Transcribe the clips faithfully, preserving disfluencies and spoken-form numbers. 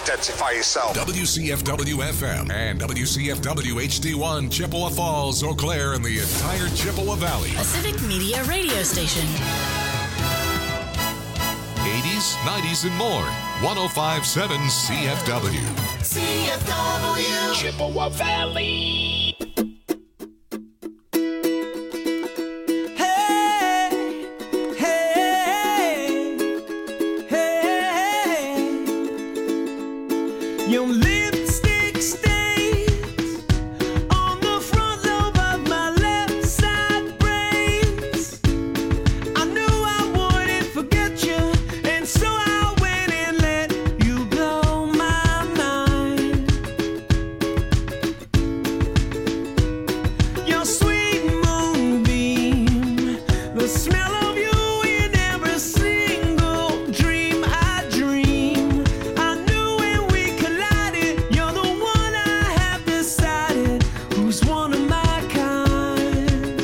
identify yourself. W C F W F M and W C F W H D one, Chippewa Falls, Eau Claire, and the entire Chippewa Valley. A Civic Media radio station. eighties, nineties, and more. one oh five point seven C F W. C F W. Chippewa Valley. Your lipstick stains on the front lobe of my left side brains. I knew I wouldn't forget you, and so I went and let you blow my mind. Your sweet moonbeam, the smell of you in every single dream I dream. I knew when we collided, you're the one I have decided who's one of my kind.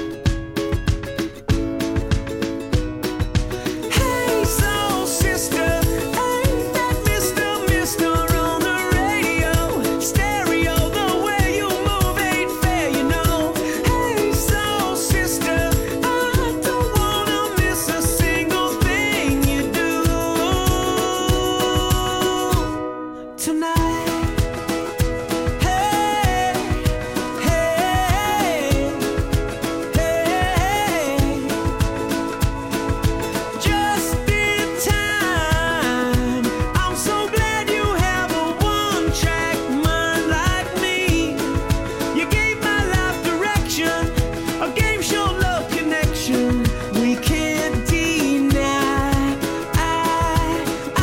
Hey, soul sister, ain't that Mister Mister on the radio? Stereo, the way you move ain't fair, you know. Hey, soul sister, I don't wanna miss a single thing you do tonight. Hey, hey, hey, just in time. I'm so glad you have a one-track mind like me. You gave my life direction, a game show love connection we can't deny. I,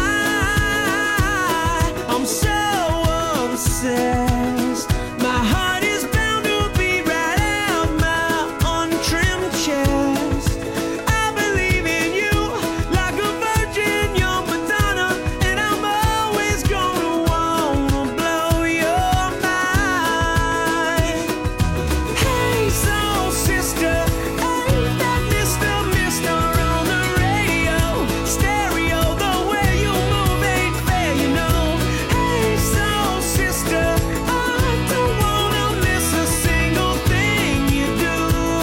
I, I'm so obsessed. My heart is bound to beat right out my untrimmed chest. I believe in you like a virgin, young Madonna, and I'm always gonna wanna blow your mind. Hey, soul sister, ain't that Mister Mister on the radio? Stereo, the way you move ain't fair, you know. Hey, soul sister, I don't wanna miss a single thing you do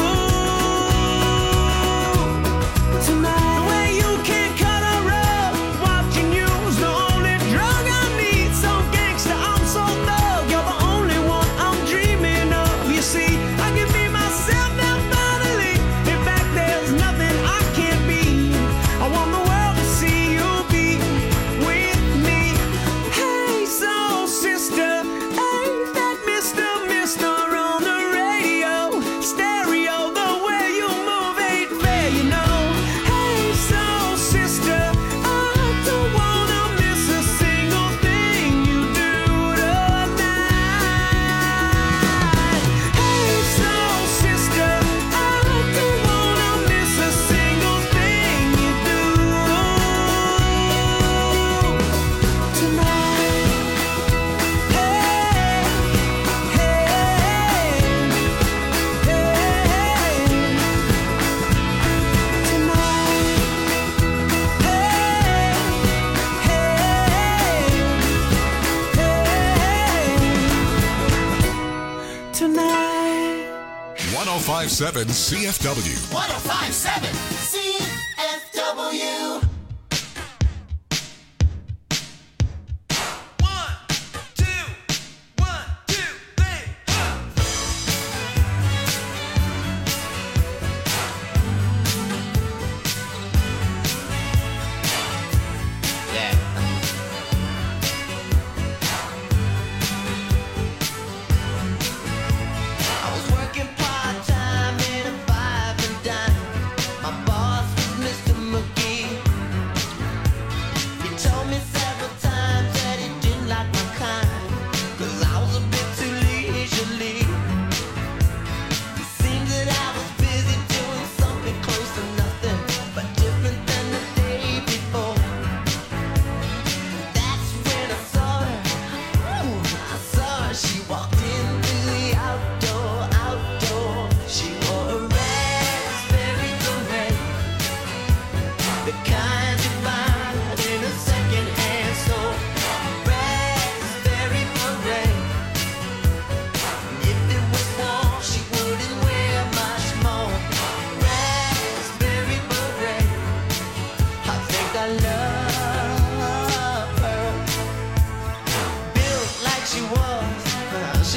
tonight. The way you can cut a rug, watching you's the only drug I need. So gangsta, I'm so thug, you're the only one I'm dreaming of. You see, I can be myself now finally. In fact, there's nothing I can't be. I want the world to see you be with me. Hey, soul sister, ain't that Mister Mister on the radio? Stereo, the way you move ain't fair, you know. Hey, soul sister, I don't wanna miss a single thing you do tonight. Hey, soul sister, I don't wanna miss a single thing you do tonight. Hey, hey, hey, tonight. Hey, tonight. one oh five point seven C F W. one oh five point seven C F W. One, two, one, two, three, Yeah. I was working part-time in a five and dime. My boss was Mister McGee.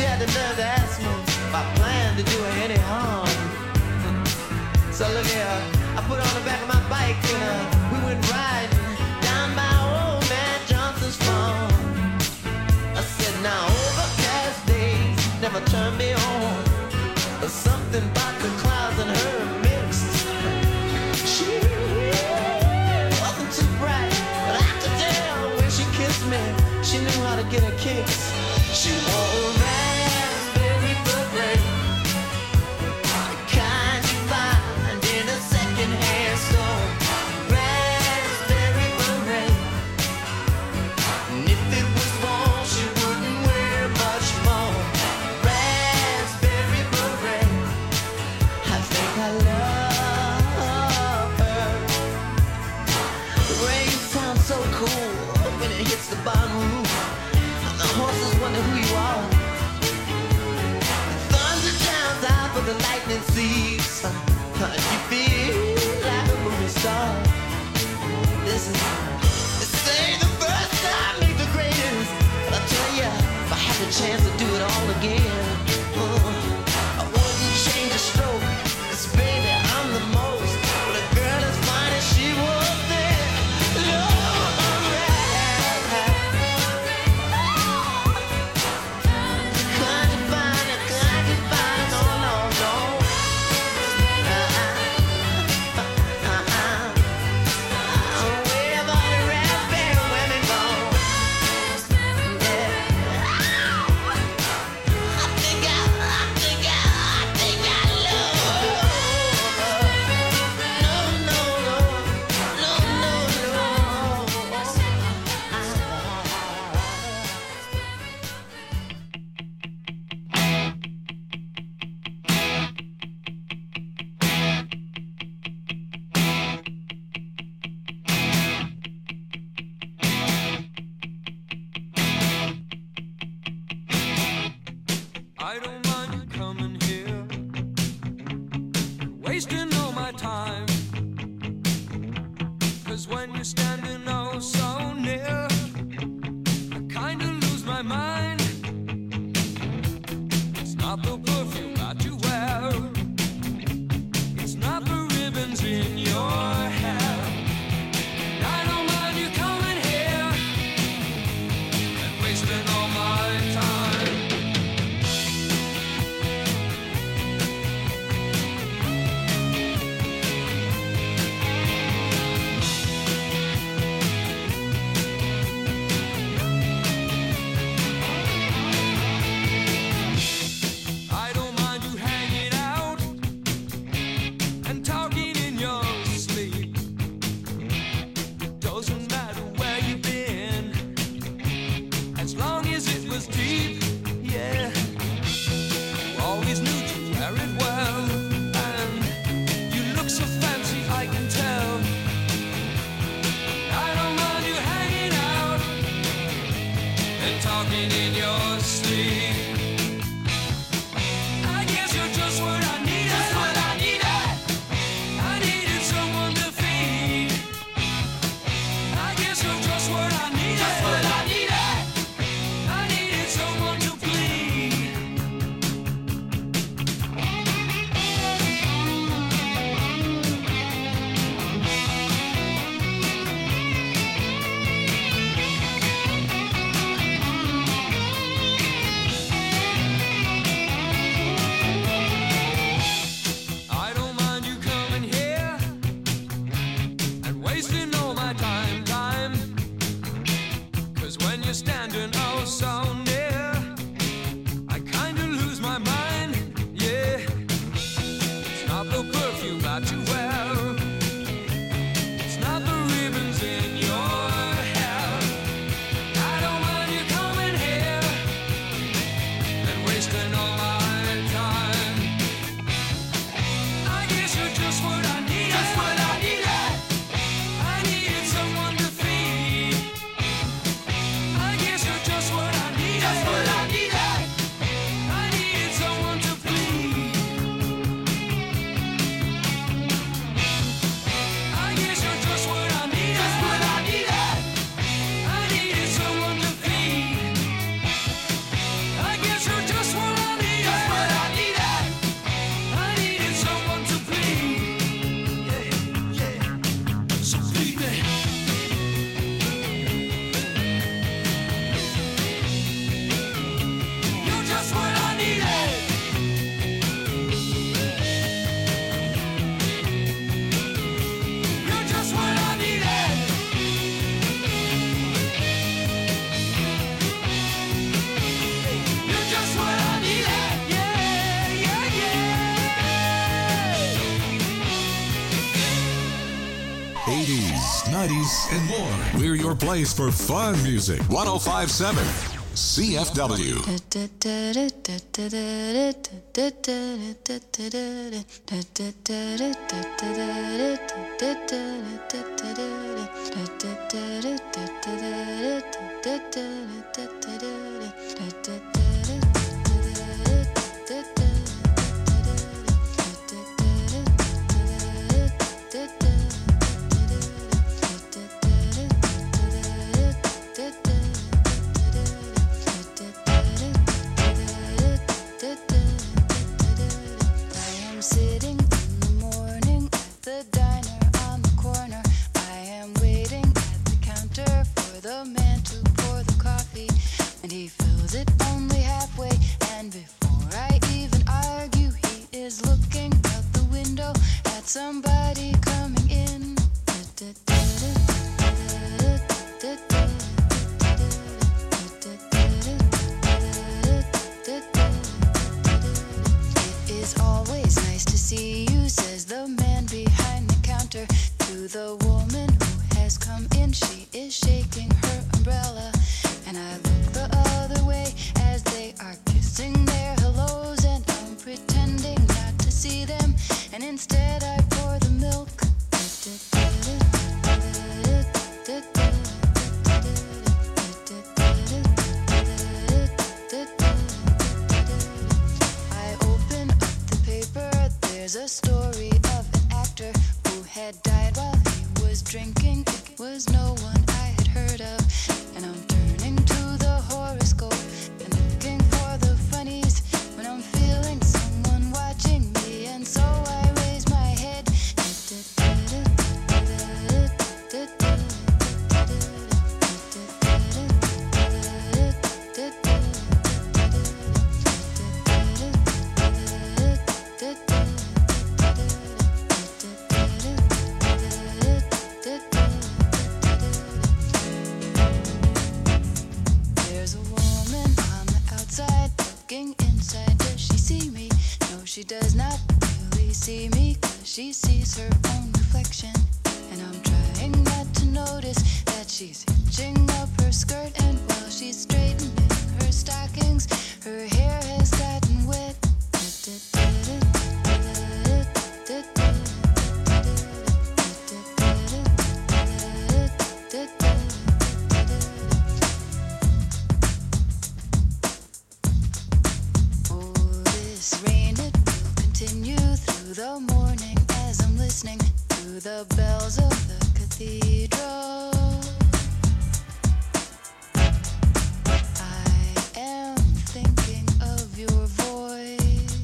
she had the nerve to ask me if I planned to do her any harm. So look here, I put her on the back of my bike and uh, we went riding down by old man Johnson's farm. I said, now overcast days never turn me on. There's something about the clouds and her mixed. She wasn't too bright, but I could tell when she kissed me, she knew how to get her kicks. She wore a raspberry beret, the kind you find in a second-hand store. Raspberry beret, and if it was warm, she wouldn't wear much more. Raspberry beret, I think I love her. The rain sounds so cool when it hits the bottom roof. The horses wonder who you are. The thunder drowns out, but the lightning sees. You feel like a movie star. This is, this ain't the first time, ain't the greatest. But I tell ya, if I had the chance to do it all again, uh, I wouldn't change a stroke. 'Cause baby, I'm the most. But a girl as fine as she was there. Lord, I don't mind you coming here, wasting all my time. 'Cause when you're standing oh so near, I kinda lose my mind. It's not the perfume that you wear, it's not the ribbons in your hair. I don't mind you coming here and wasting all my time. nineties, and more. We're your place for fun music. one oh five point seven C F W. Sitting in the morning at the diner on the corner. I am waiting at the counter for the man to pour the coffee, and he fills it only halfway. And before I even argue, he is looking out the window at somebody coming in. It is always nice to see you, says the man behind the counter to the woman who has come in. She is shaking her umbrella, and I look the other way as they are kissing their hellos, and I'm pretending not to see them, and instead I pour the milk. I open up the paper. There's a story of an actor who had died while he was drinking. It was no one I had heard of, and I'm turning to the horoscope and looking for the funnies when I'm feeling someone watching me, and so I raise my head. There's a woman on the outside looking inside. Does she see me? No, she does not really see me, 'cause she sees her own reflection. And I'm trying not to notice that she's hitching up her skirt, and while she's straightening her stockings, her hair has gotten wet. Oh, this rain, it will continue through the morning as I'm listening to the bells of the cathedral. I am thinking of your voice.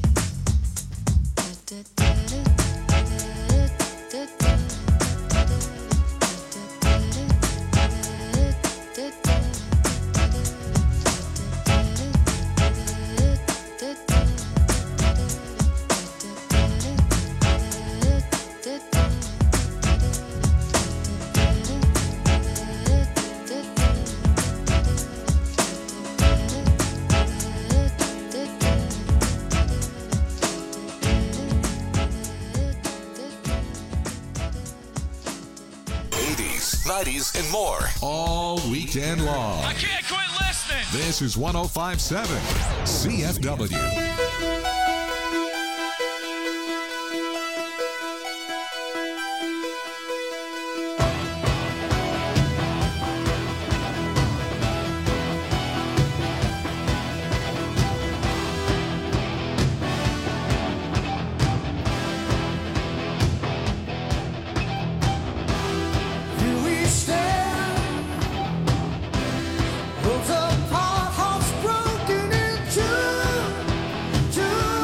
eighties, nineties, and more. All weekend long. I can't quit listening. This is one oh five point seven C F W. Here we stand, worlds apart, hearts broken in two, two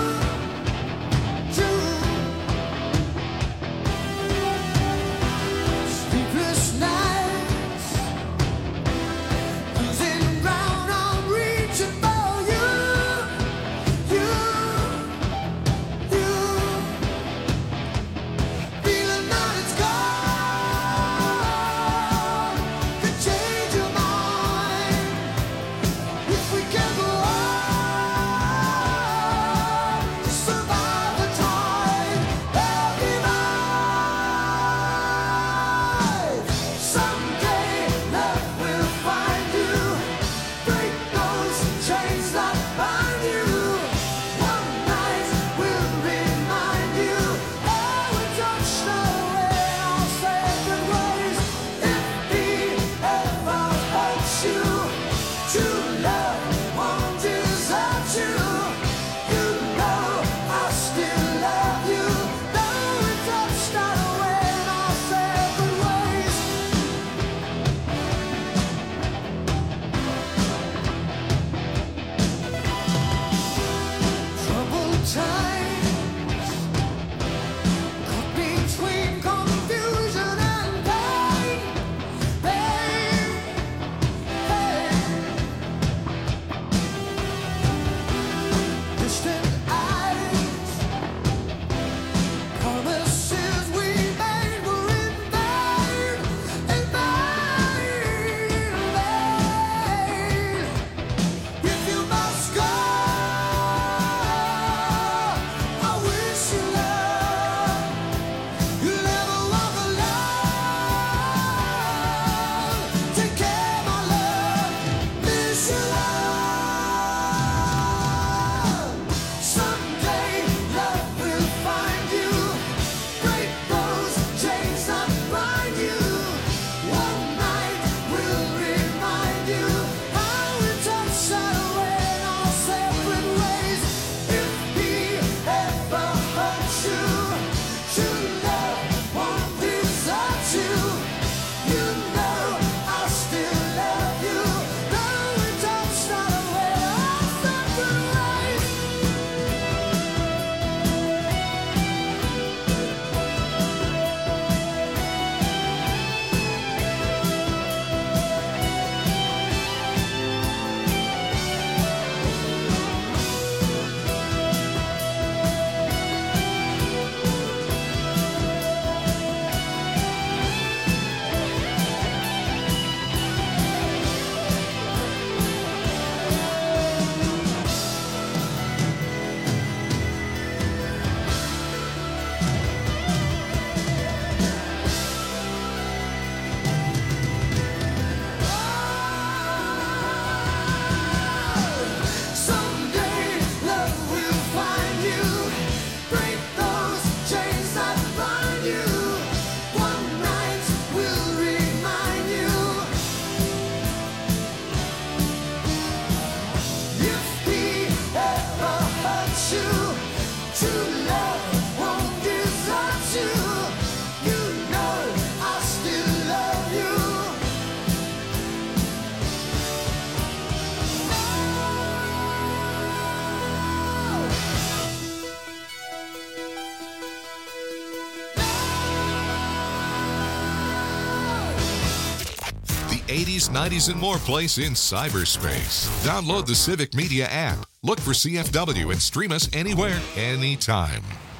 eighties, nineties, and more place in cyberspace. Download the Civic Media app. Look for C F W and stream us anywhere, anytime.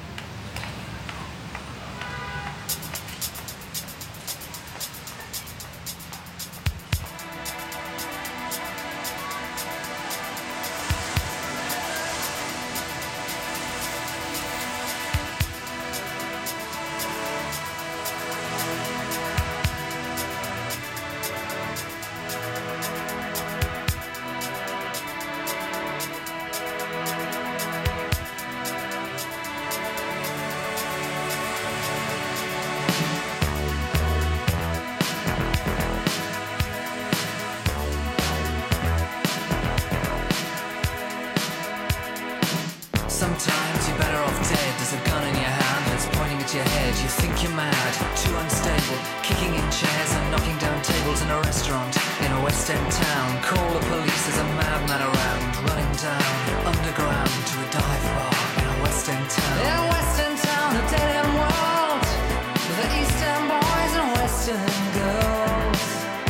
Sometimes you're better off dead. There's a gun in your hand that's pointing at your head. You think you're mad, too unstable, kicking in chairs and knocking down tables in a restaurant in a West End town. Call the police, there's a madman around, running down underground to a dive bar in a West End town. In a West End town, a dead end world, with the East End boys and West End girls.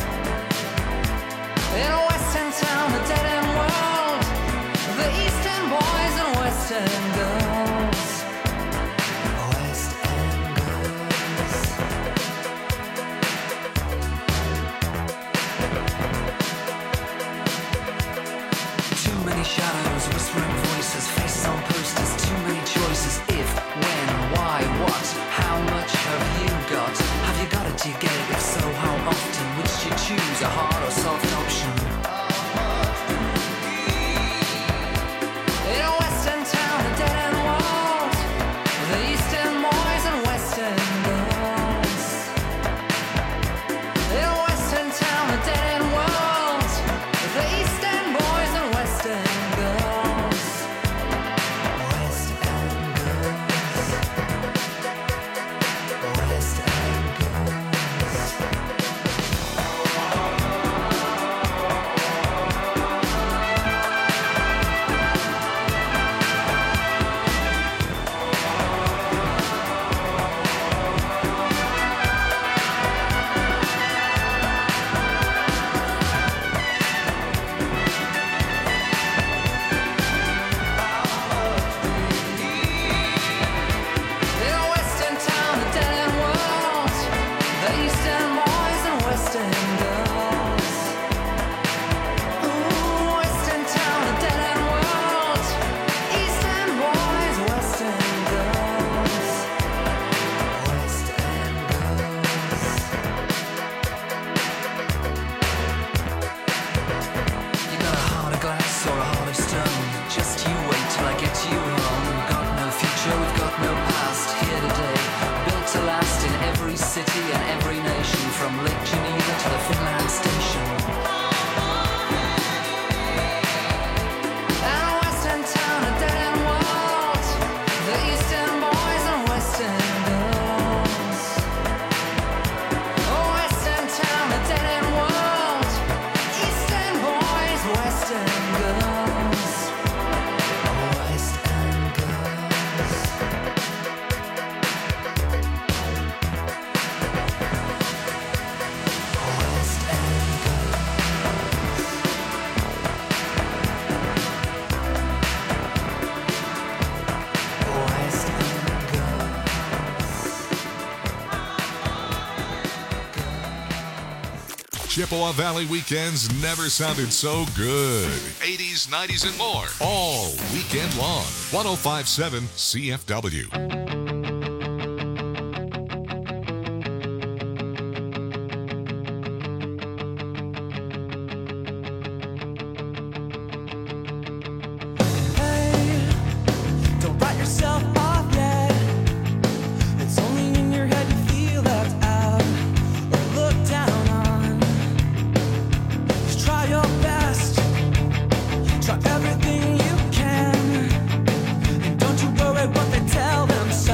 In a West End town, a dead end world, with the East End boys and West End girls. West End girls. Too many shadows, whispering voices, faces on posters, too many choices. If, when, why, what, how much have you got? Have you got it, do you get it? If so, how often? Which do you choose, a hard or soft option? In a West End town, a dead end world, with the East End boys and West End girls. In a West End town, a dead end world, with the East End boys and West End girls. West End girls. West End girls. In a West End town, a dead end world, the East End boys and West End girls. Ooh, West End town, a dead end world, East End boys, West End girls. West End girls. You got a heart of glass or a heart of stone. Just you wait till I get you home. We've got no future, we've got no past. Here today, built to last in every city and every nation, from Lake Geneva to the Finland station. And a West End town, a dead end world, the East End boys and West End girls. Oh, West End town, a dead end world, East End boys, West End girls. West End girls. West End girls. West End girls. Chippewa Valley weekends never sounded so good. eighties, nineties, and more. All weekend long. one oh five point seven C F W. Don't write yourself off yet. It's only in your head you feel left out or looked down on. Just try your best. Try everything you can. And don't you worry what they tell themselves.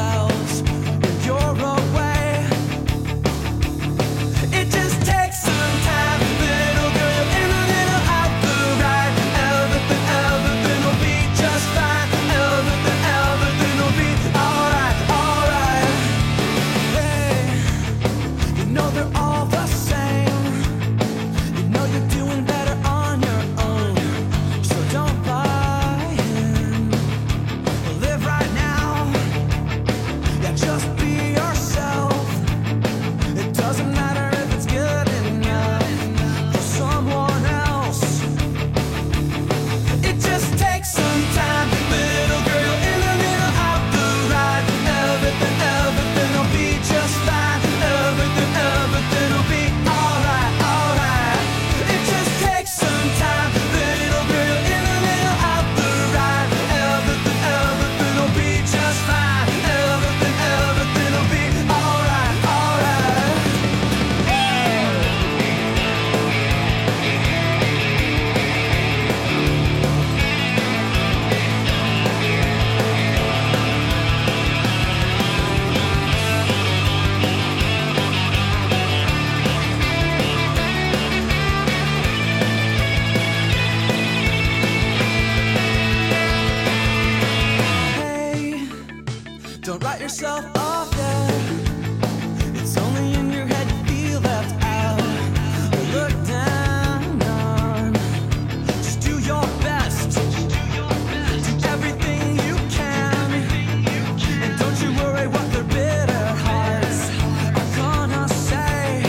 yourself off, yeah. It's only in your head you feel left out or looked down on. Just do your best. Do everything you can. And don't you worry what their bitter hearts are gonna say.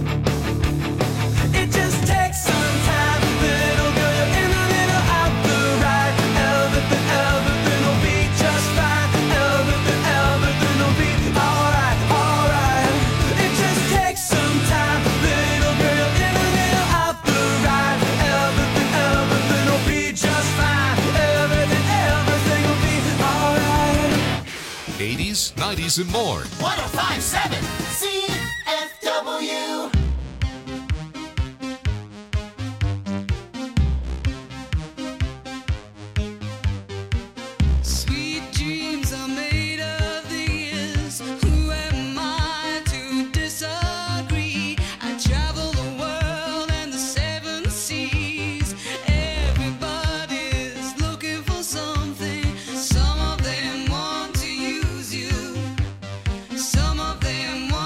It just takes some time, little girl. You're in the middle of the ride. Everything, everything will be just fine. Everything, everything will be alright, alright. It just takes some time, little girl. You're in the middle of the ride. Everything, everything will be just fine. Everything, everything will be alright. eighties, nineties, and more. one oh five point seven C F W. Sweet dreams are made of these. Who am I to disagree? I travel the world and the seven seas. Everybody's looking for something. Some of them want to use you. Some of them want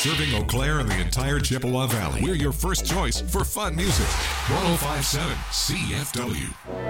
Serving Eau Claire and the entire Chippewa Valley. We're your first choice for fun music. one oh five point seven C F W.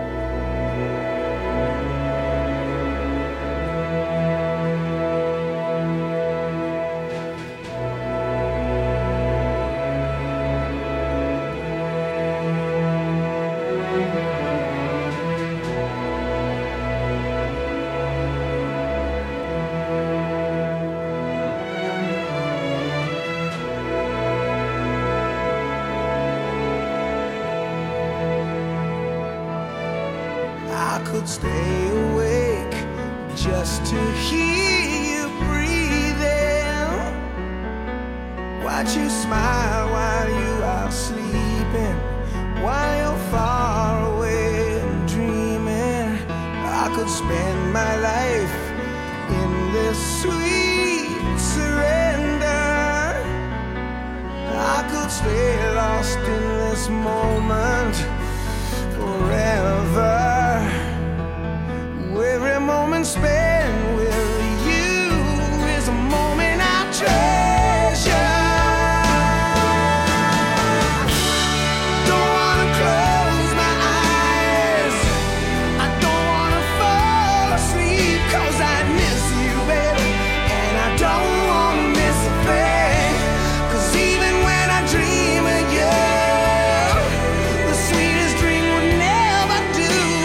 Stay awake just to hear you breathing. Watch you smile while you are sleeping, while you're far away and dreaming. I could spend my life in this sweet surrender. I could stay lost in this moment forever. Every moment spent with you is a moment I treasure. Don't wanna close my eyes, I don't wanna fall asleep, 'cause I miss you, baby, and I don't wanna miss a thing. 'Cause even when I dream of you, the sweetest dream would never do.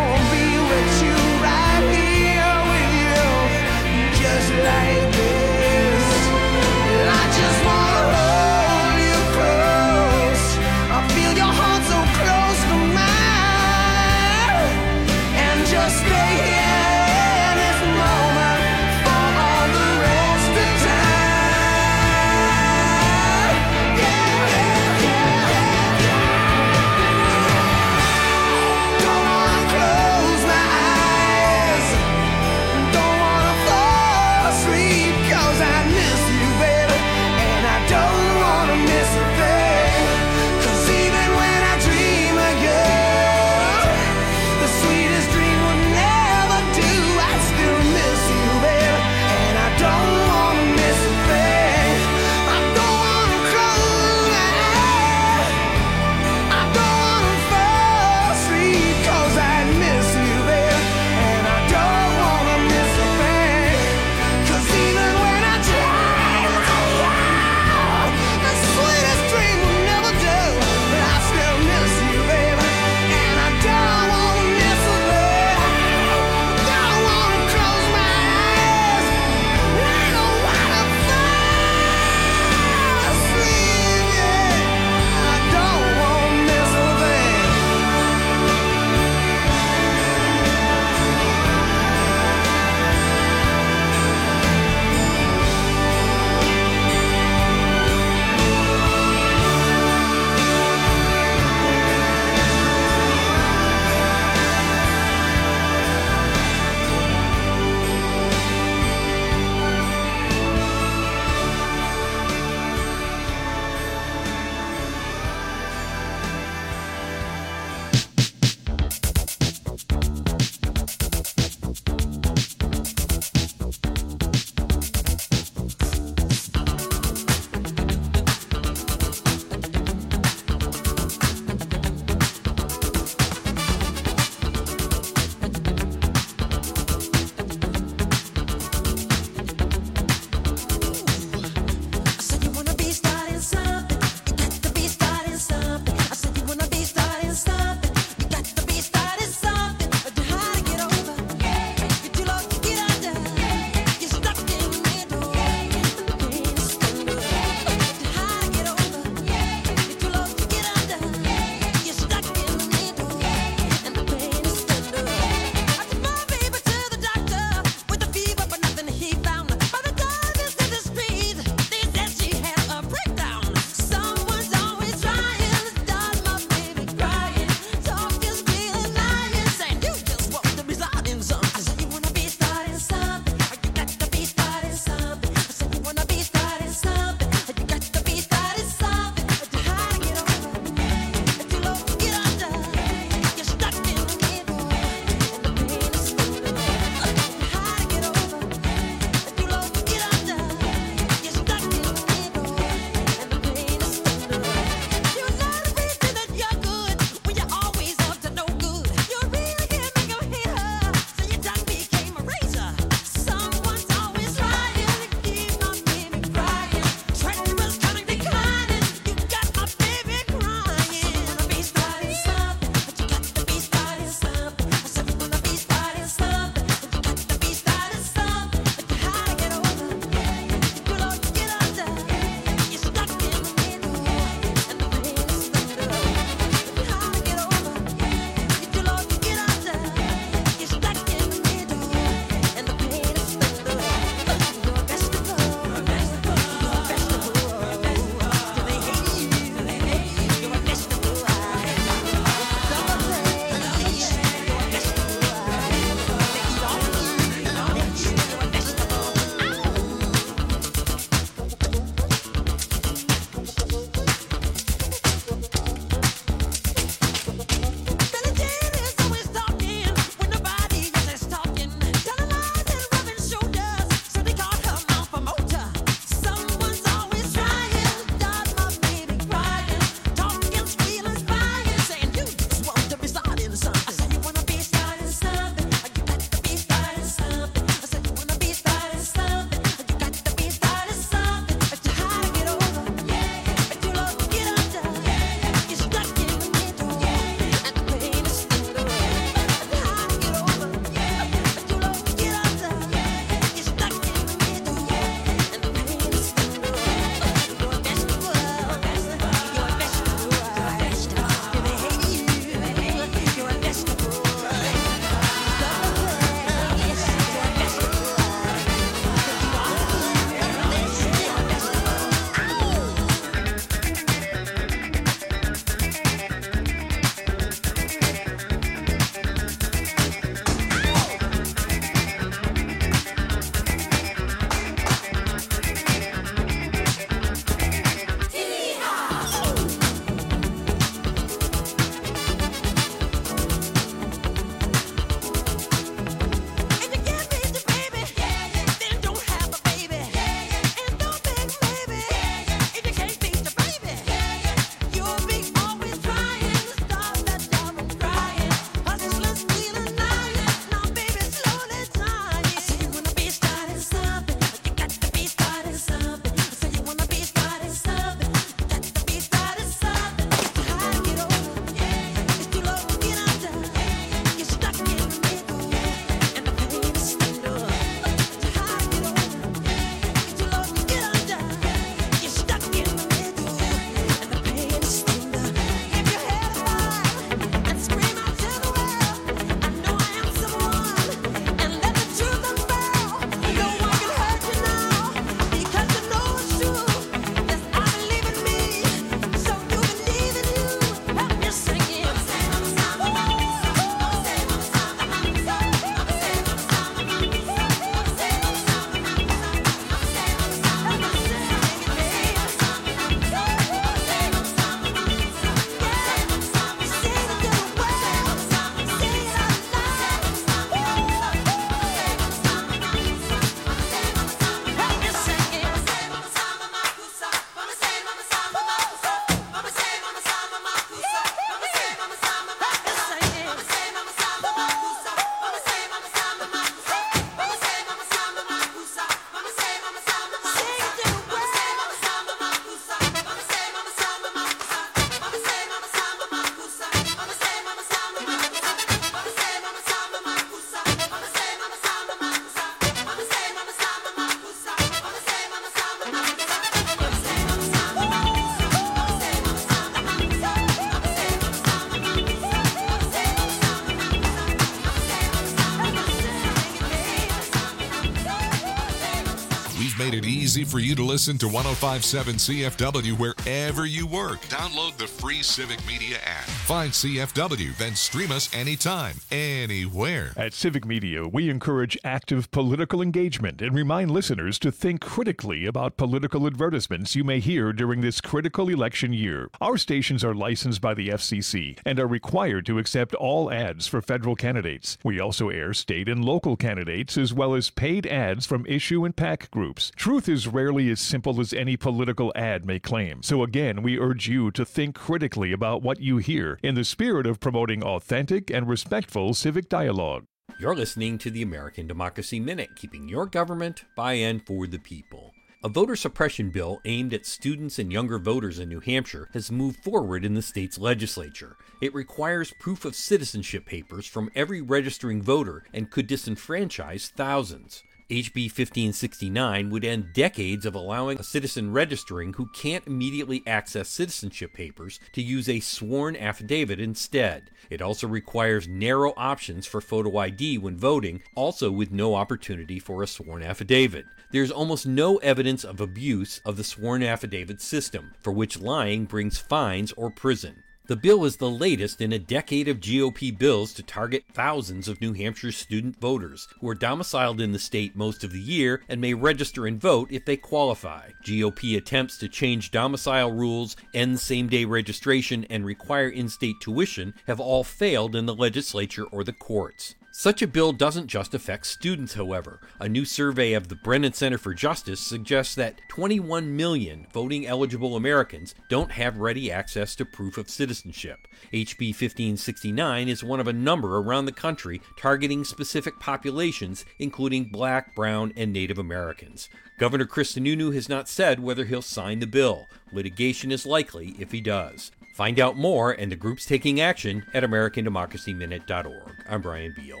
it easy for you to listen to one oh five point seven C F W wherever you work. Download the free Civic Media app. Find C F W, then stream us anytime, anywhere. At Civic Media, we encourage active political engagement and remind listeners to think critically about political advertisements you may hear during this critical election year. Our stations are licensed by the F C C and are required to accept all ads for federal candidates. We also air state and local candidates as well as paid ads from issue and PAC groups. Truth is rarely as simple as any political ad may claim. So again, we urge you to think critically about what you hear in the spirit of promoting authentic and respectful civic dialogue. You're listening to the American Democracy Minute, keeping your government by and for the people. A voter suppression bill aimed at students and younger voters in New Hampshire has moved forward in the state's legislature. It requires proof of citizenship papers from every registering voter and could disenfranchise thousands. H B fifteen sixty-nine would end decades of allowing a citizen registering who can't immediately access citizenship papers to use a sworn affidavit instead. It also requires narrow options for photo I D when voting, also with no opportunity for a sworn affidavit. There's almost no evidence of abuse of the sworn affidavit system, for which lying brings fines or prison. The bill is the latest in a decade of G O P bills to target thousands of New Hampshire student voters who are domiciled in the state most of the year and may register and vote if they qualify. G O P attempts to change domicile rules, end same-day registration, and require in-state tuition have all failed in the legislature or the courts. Such a bill doesn't just affect students, however. A new survey of the Brennan Center for Justice suggests that twenty-one million voting-eligible Americans don't have ready access to proof of citizenship. H B fifteen sixty-nine is one of a number around the country targeting specific populations, including Black, Brown, and Native Americans. Governor Chris Sununu has not said whether he'll sign the bill. Litigation is likely if he does. Find out more and the groups taking action at American Democracy Minute dot org. I'm Brian Beal.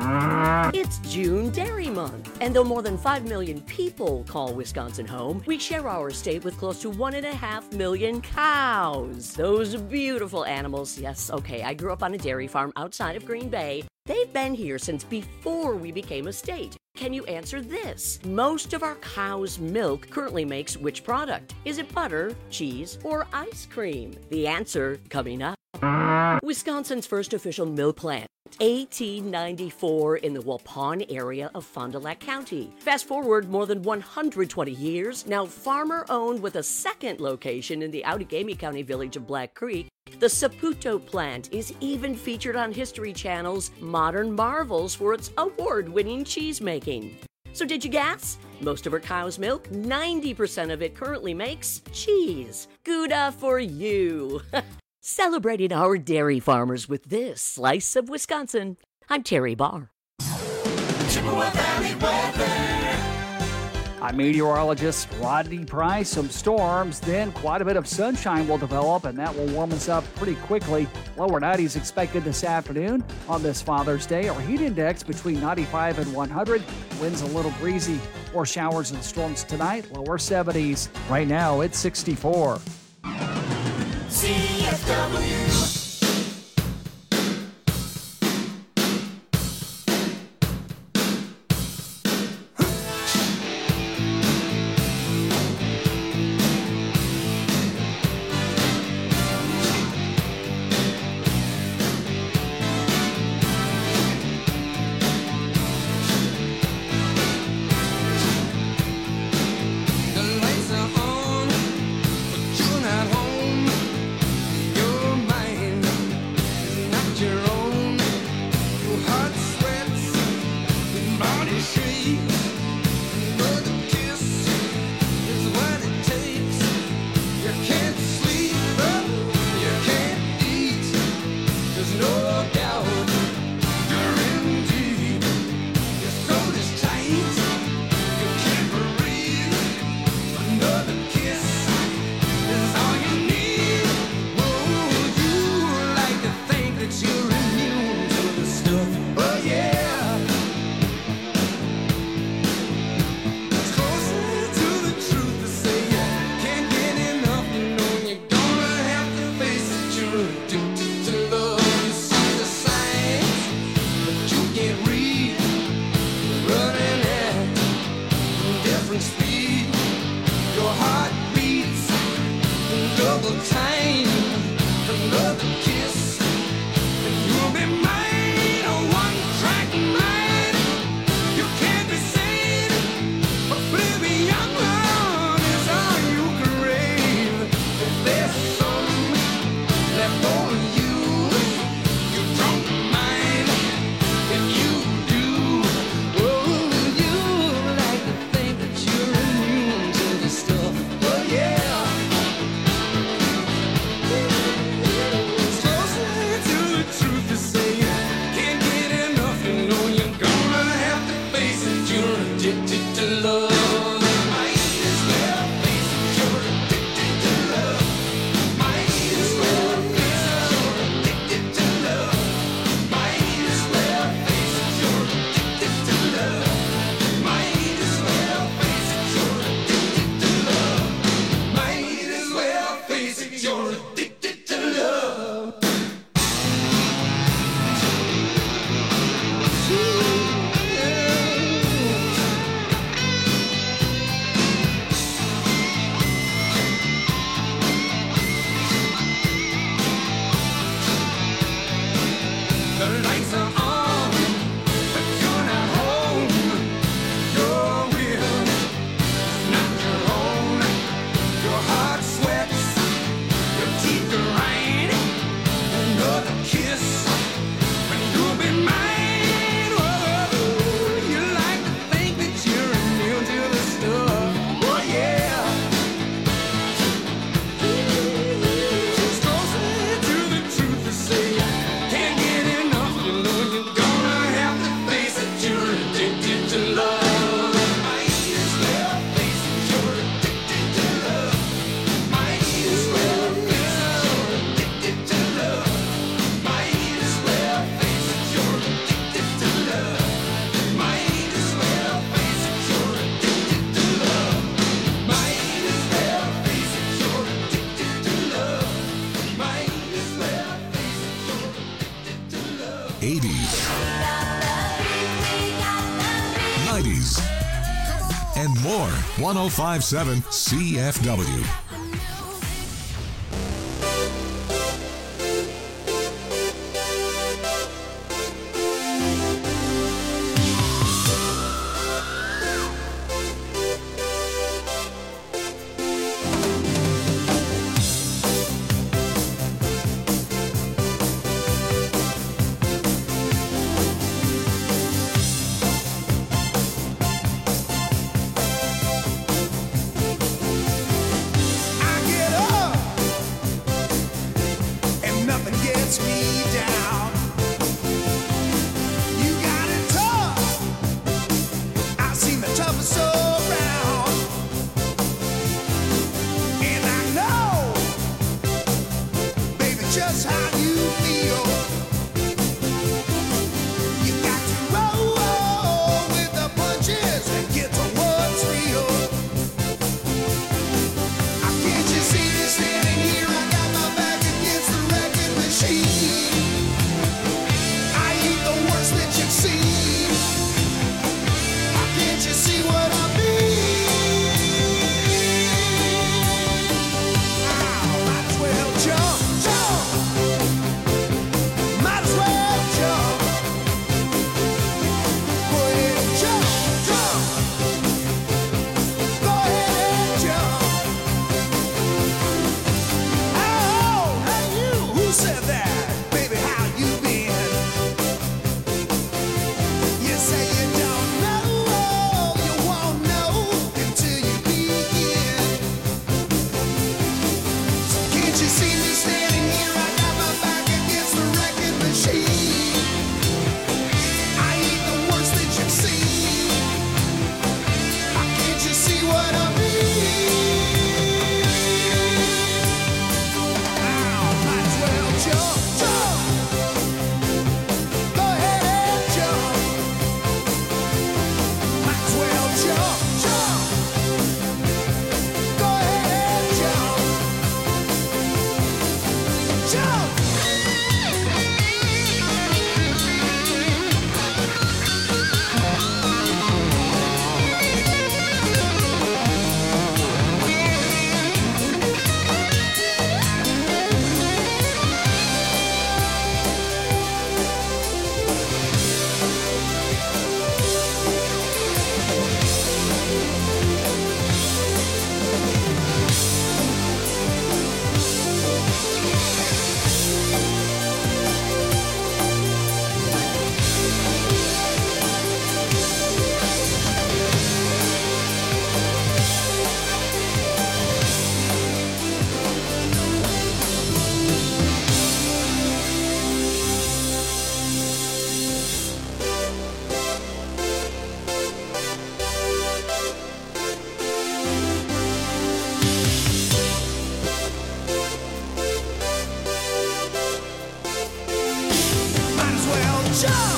It's June Dairy Month, and though more than five million people call Wisconsin home, we share our state with close to one and a half million cows. Those beautiful animals. Yes, okay, I grew up on a dairy farm outside of Green Bay. They've been here since before we became a state. Can you answer this? Most of our cow's milk currently makes which product? Is it butter, cheese, or ice cream? The answer coming up. Wisconsin's first official milk plant, eighteen ninety-four, in the Waupun area of Fond du Lac County. Fast forward more than one hundred twenty years, now farmer-owned with a second location in the Outagamie County village of Black Creek. The Saputo plant is even featured on History Channel's Modern Marvels for its award-winning cheese making. So did you guess? Most of our cow's milk, ninety percent of it currently makes cheese. Gouda for you! Celebrating our dairy farmers with this slice of Wisconsin. I'm Terry Barr. Chippewa Valley weather. I'm meteorologist Rodney Price. Some storms, then quite a bit of sunshine will develop, and that will warm us up pretty quickly. Lower nineties expected this afternoon on this Father's Day. Our heat index between ninety-five and one hundred. Winds a little breezy. More showers and storms tonight. Lower seventies. Right now, it's sixty-four. C F W. You're in eighties, nineties, and more. one oh five point seven C F W. Jump!